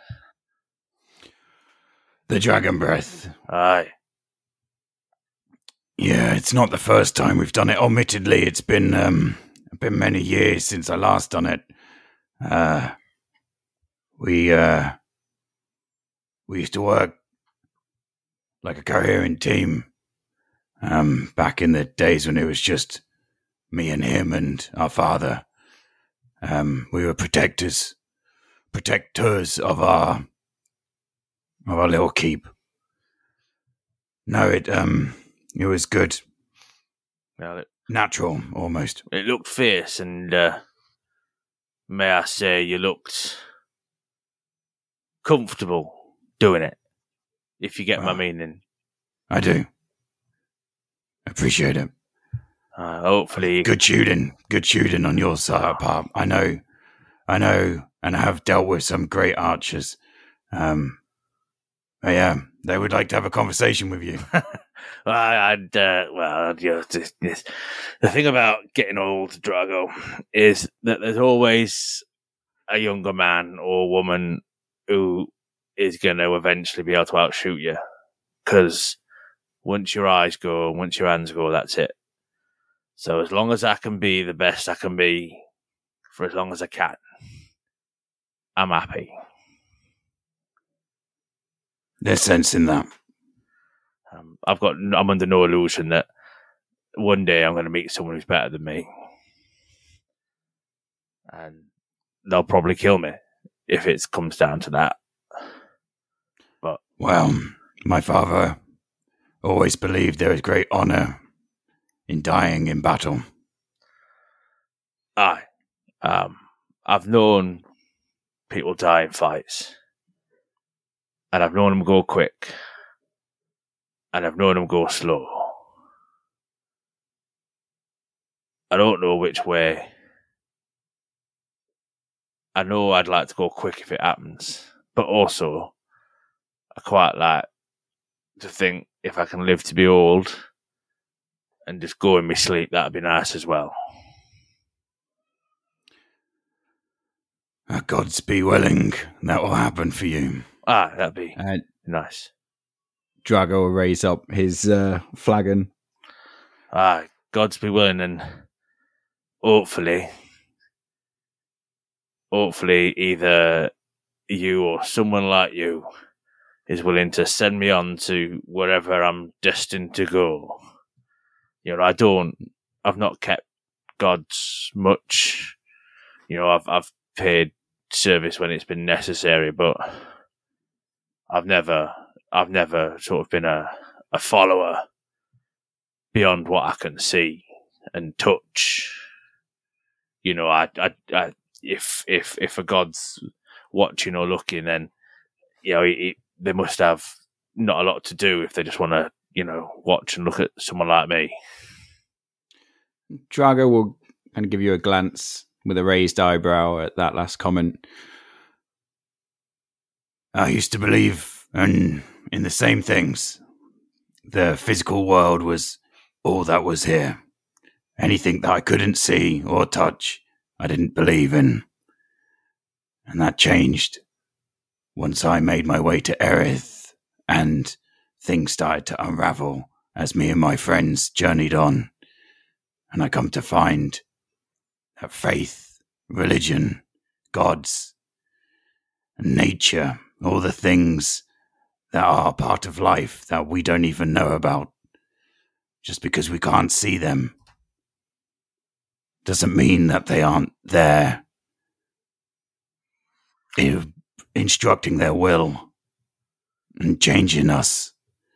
S5: The dragon breath.
S2: Aye.
S5: Yeah, it's not the first time we've done it. Admittedly, it's been many years since I last done it. We used to work like a coherent team. back in the days when it was just me and him and our father. We were protectors of our little keep. No, it was good.
S2: Well,
S5: natural, almost.
S2: It looked fierce, and may I say, you looked comfortable doing it, if you get my meaning.
S5: I do. Appreciate it.
S2: Hopefully.
S5: Good shooting on your side, Pop. I know, and I have dealt with some great archers. Yeah, they would like to have a conversation with you.
S2: The thing about getting old, Drago, is that there's always a younger man or woman who is going to eventually be able to outshoot you. Because once your eyes go, once your hands go, that's it. So as long as I can be the best I can be for as long as I can, I'm happy.
S5: There's sense in that.
S2: I'm under no illusion that one day I'm going to meet someone who's better than me. And they'll probably kill me if it comes down to that. But
S5: well, my father always believed there is great honor in dying in battle.
S2: Aye. I've known people die in fights. And I've known them go quick. And I've known them go slow. I don't know which way. I know I'd like to go quick if it happens. But also, I quite like to think if I can live to be old and just go in my sleep, that'd be nice as well.
S5: Gods be willing, that will happen for you.
S2: That'd be nice.
S5: Drago will raise up his flagon.
S2: Gods be willing, and hopefully either you or someone like you is willing to send me on to wherever I'm destined to go. You know, I've not kept gods much. You know, I've paid service when it's been necessary, but I've never sort of been a follower beyond what I can see and touch. You know, if a god's watching or looking, then you know they must have not a lot to do if they just want to, you know, watch and look at someone like me.
S5: Drago will kind of give you a glance with a raised eyebrow at that last comment. I used to believe in the same things. The physical world was all that was here. Anything that I couldn't see or touch, I didn't believe in. And that changed once I made my way to Aerith and things started to unravel as me and my friends journeyed on. And I come to find that faith, religion, gods, nature, all the things that are part of life that we don't even know about, just because we can't see them, doesn't mean that they aren't there, instructing their will and changing us.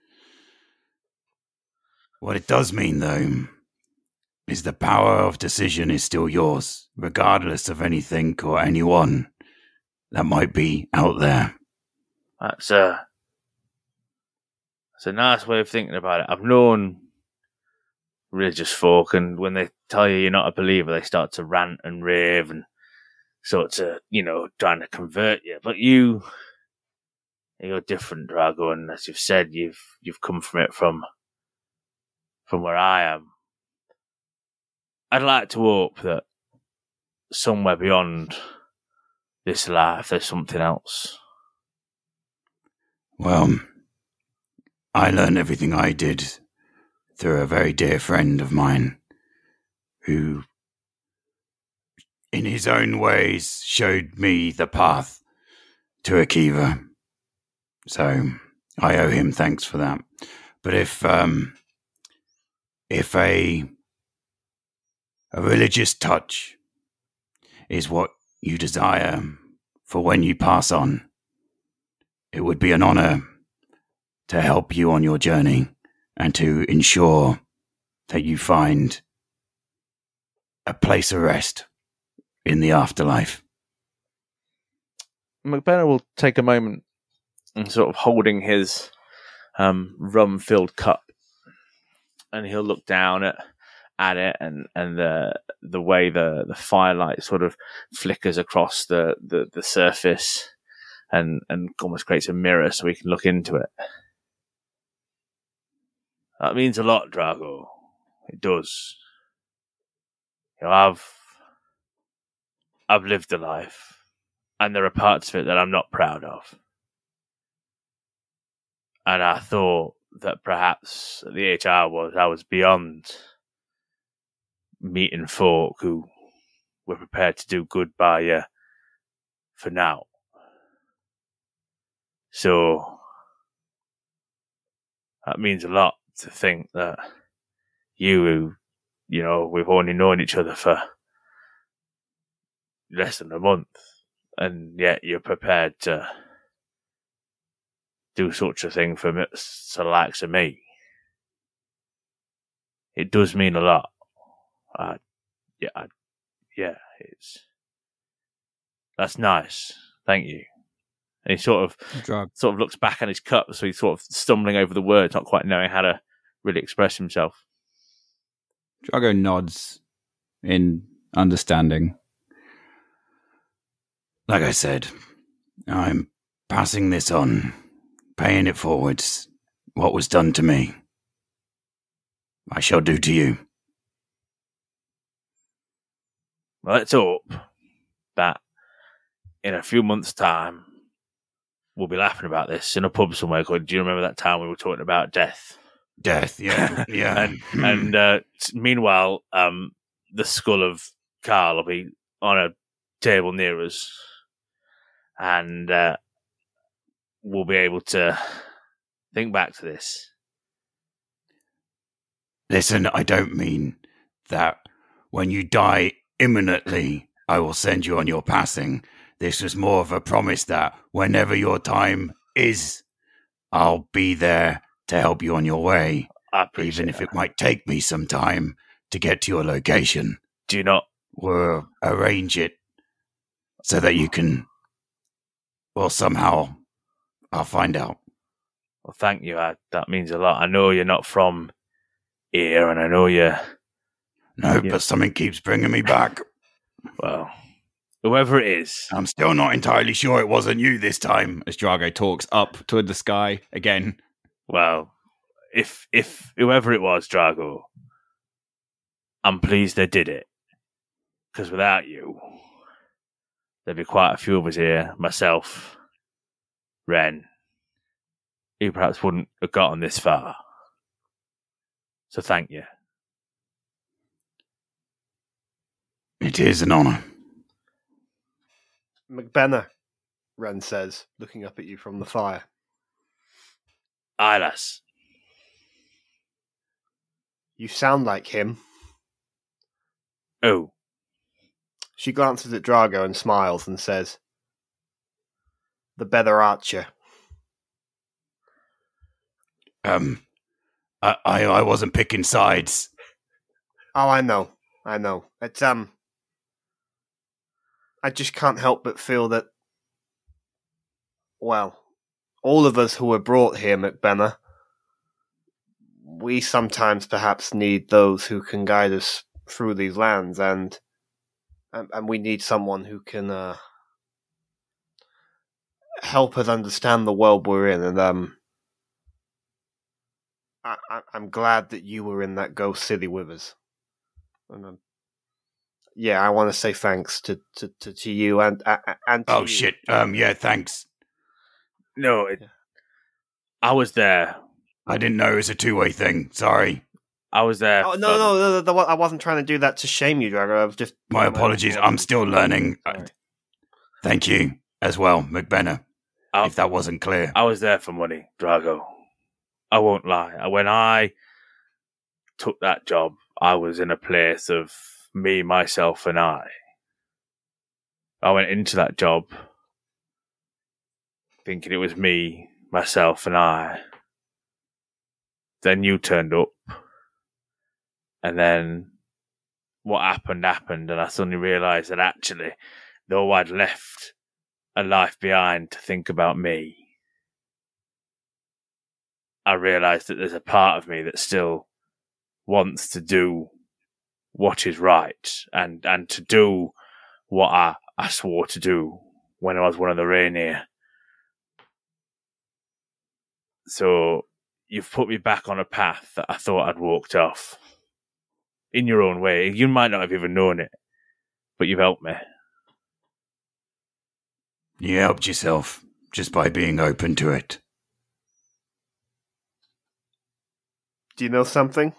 S5: What it does mean, though, is the power of decision is still yours, regardless of anything or anyone that might be out there.
S2: That's a nice way of thinking about it. I've known religious folk, and when they tell you you're not a believer, they start to rant and rave and sort of, you know, trying to convert you. But you're different, Drago, and as you've said, you've come from it from where I am. I'd like to hope that somewhere beyond this life, there's something else.
S5: Well, I learned everything I did through a very dear friend of mine who, in his own ways, showed me the path to Akiva. So I owe him thanks for that. But if if a religious touch is what you desire for when you pass on, it would be an honor to help you on your journey and to ensure that you find a place of rest in the afterlife.
S2: McBenna will take a moment and sort of holding his rum-filled cup, and he'll look down at it and the way the firelight sort of flickers across the surface and almost creates a mirror so we can look into it. That means a lot, Drago. It does. You know, I've lived a life, and there are parts of it that I'm not proud of. And I thought that perhaps at the age I was beyond meeting folk who were prepared to do good by you for now. So that means a lot to think that you, who, you know, we've only known each other for less than a month, and yet you're prepared to do such a thing for the likes of me. It does mean a lot. That's nice. Thank you. And he sort of looks back at his cup, so he's sort of stumbling over the words, not quite knowing how to really express himself.
S5: Drago nods in understanding. Like I said, I'm passing this on, paying it forwards. What was done to me, I shall do to you.
S2: Well, let's hope that in a few months' time, we'll be laughing about this in a pub somewhere. Do you remember that time we were talking about death?
S5: Death, yeah, yeah.
S2: and meanwhile, the skull of Carl will be on a table near us, and we'll be able to think back to this.
S5: Listen, I don't mean that when you die imminently, I will send you on your passing. This was more of a promise that whenever your time is, I'll be there to help you on your way, even if it might take me some time to get to your location.
S2: Do you not?
S5: We'll arrange it so that you can, well, somehow, I'll find out.
S2: Well, thank you. That means a lot. I know you're not from here, and I know you're...
S5: No, but something keeps bringing me back.
S2: Well, whoever it is.
S5: I'm still not entirely sure it wasn't you this time, as Drago talks up toward the sky again.
S2: Well, if whoever it was, Drago, I'm pleased they did it. Because without you, there'd be quite a few of us here, myself, Ren, who perhaps wouldn't have gotten this far. So thank you.
S5: It is an honor.
S3: McBenna, Ren says, looking up at you from the fire.
S2: Aye, lass.
S3: You sound like him.
S2: Oh.
S3: She glances at Drago and smiles and says, the better archer.
S5: I wasn't picking sides.
S3: Oh, I know. It's, I just can't help but feel that, well, all of us who were brought here, McBenna, we sometimes perhaps need those who can guide us through these lands, and we need someone who can help us understand the world we're in. And I'm glad that you were in that Ghost City with us. And yeah, I want to say thanks to you and to
S5: oh
S3: you.
S5: Shit! Yeah, thanks.
S2: No, I was there.
S5: I didn't know it was a two-way thing. Sorry.
S2: I was there.
S3: Oh, no, I wasn't trying to do that to shame you, Drago. I was just...
S5: My apologies. I'm still learning. Thank you as well, McBenna, if that wasn't clear.
S2: I was there for money, Drago. I won't lie. When I took that job, I was in a place of me, myself, and I. I went into that job thinking it was me, myself, and I. Then you turned up. And then what happened, and I suddenly realised that actually, though I'd left a life behind to think about me, I realised that there's a part of me that still wants to do what is right and to do what I swore to do when I was one of the Rainier. So you've put me back on a path that I thought I'd walked off. In your own way. You might not have even known it, but you've helped me.
S5: You helped yourself just by being open to it.
S3: Do you know something?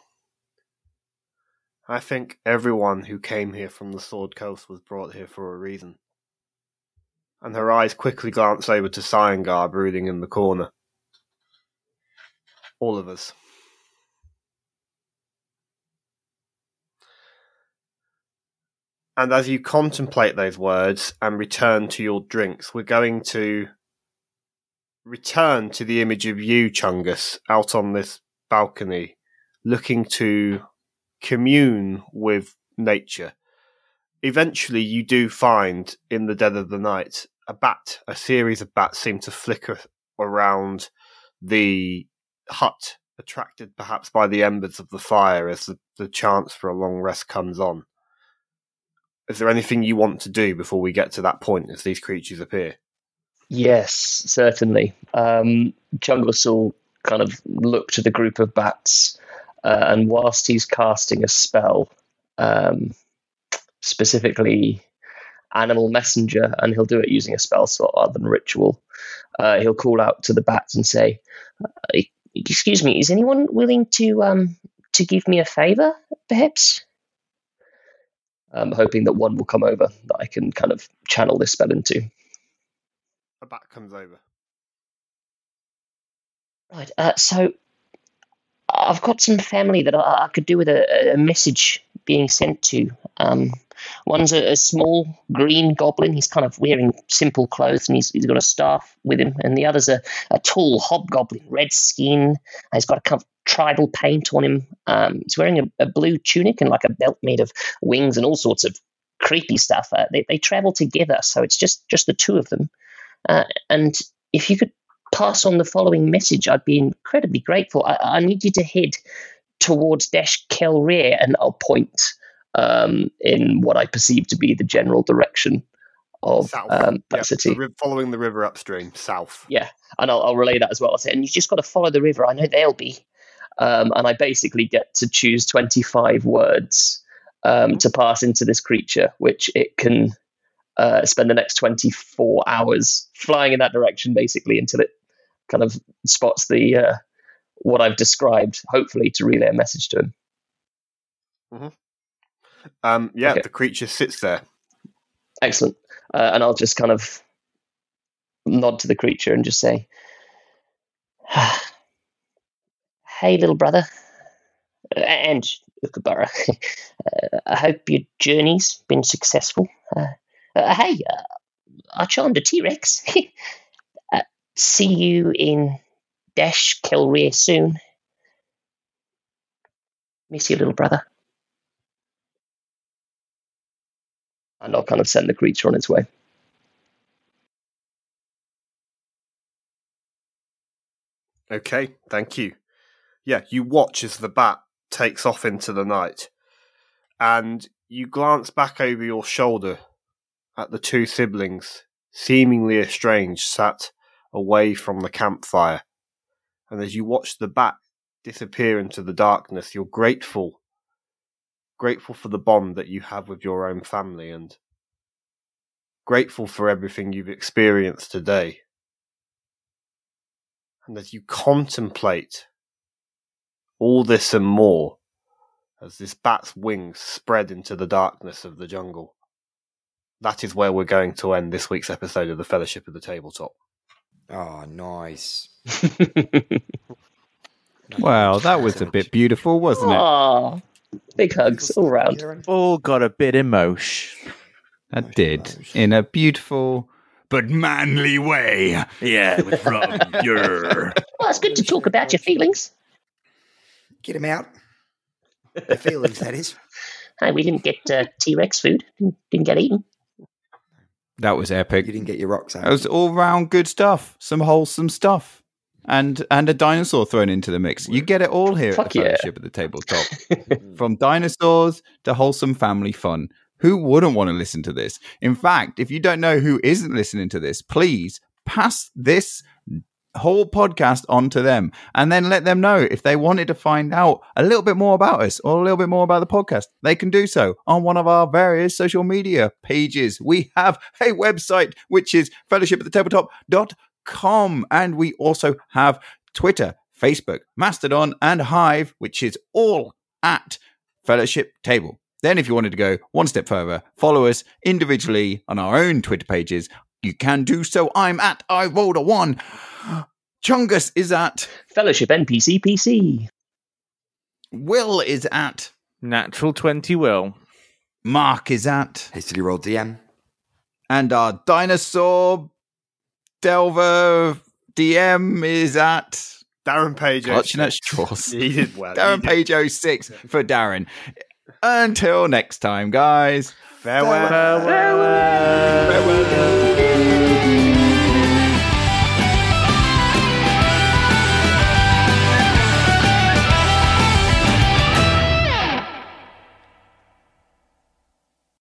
S3: I think everyone who came here from the Sword Coast was brought here for a reason. And her eyes quickly glance over to Cyangar brooding in the corner. All of us. And as you contemplate those words and return to your drinks, we're going to return to the image of you, Chungus, out on this balcony, looking to commune with nature. Eventually, you do find, in the dead of the night, a series of bats seem to flicker around the hut, attracted perhaps by the embers of the fire as the chance for a long rest comes on. Is there anything you want to do before we get to that point as these creatures appear?
S4: Yes, certainly. Chungus will kind of look to the group of bats, and whilst he's casting a spell, specifically Animal Messenger, and he'll do it using a spell slot rather than ritual, he'll call out to the bats and say, "Excuse me, is anyone willing to give me a favour, perhaps?" Hoping that one will come over that I can kind of channel this spell into.
S3: A bat comes over.
S4: Right, so I've got some family that I could do with a message being sent to. One's a small green goblin. He's kind of wearing simple clothes and he's got a staff with him. And the other's a tall hobgoblin, red skin. He's got a kind of tribal paint on him. He's wearing a blue tunic and like a belt made of wings and all sorts of creepy stuff. They travel together, so it's just the two of them. And if you could pass on the following message, I'd be incredibly grateful. I need you to head towards Desh Kelrir, and I'll point in what I perceive to be the general direction of that city.
S3: Following the river upstream, south.
S4: Yeah, and I'll relay that as well. I'll say, and you just got to follow the river. I know they'll be. And I basically get to choose 25 words to pass into this creature, which it can spend the next 24 hours flying in that direction, basically, until it kind of spots the what I've described, hopefully to relay a message to him.
S3: Mm-hmm. Okay. The creature sits there.
S4: Excellent. And I'll just kind of nod to the creature and just say, "Hey, little brother, and Ukabara, I hope your journey's been successful. Hey, I charmed a T-Rex. See you in Desh Kelrir soon. Miss you, little brother." And I'll kind of send the creature on its way.
S3: Okay, thank you. Yeah, you watch as the bat takes off into the night, and you glance back over your shoulder at the two siblings, seemingly estranged, sat away from the campfire. And as you watch the bat disappear into the darkness, you're grateful for the bond that you have with your own family, and grateful for everything you've experienced today. And as you contemplate all this and more, as this bat's wings spread into the darkness of the jungle, that is where we're going to end this week's episode of the Fellowship of the Tabletop.
S1: Oh, nice.
S5: Well, that was a bit beautiful, wasn't it?
S6: Aww. Big hugs all round.
S2: All got a bit emotion.
S5: That did. In a beautiful but manly way.
S2: Yeah, with Rob.
S6: Well, it's good to talk about your feelings.
S1: Get him out. The feelings, that is.
S6: Hey, we didn't get T-Rex food. Didn't get eaten.
S5: That was epic.
S1: You didn't get your rocks out.
S5: It was all round good stuff. Some wholesome stuff. And a dinosaur thrown into the mix. You get it all here at the Fellowship at the Tabletop. From dinosaurs to wholesome family fun. Who wouldn't want to listen to this? In fact, if you don't know who isn't listening to this, please pass this whole podcast on to them and then let them know if they wanted to find out a little bit more about us or a little bit more about the podcast. They can do so on one of our various social media pages. We have a website, which is fellowshipatthetabletop.com, and we also have Twitter, Facebook, Mastodon, and Hive, which is all at Fellowship Table. Then if you wanted to go one step further, follow us individually on our own Twitter pages. You can do so. I'm at iRolled1. Chungus is at
S6: Fellowship NPC PC.
S5: Will is at
S2: Natural 20 Will.
S5: Mark is at
S1: Hastily Rolled DM.
S5: And our Dinosaur Delver DM is at
S3: Darren Page.
S5: Clutching at straws.
S3: He did well.
S5: Darren Page 06 for Darren. Until next time, guys.
S3: Farewell.
S2: Farewell.
S3: Farewell.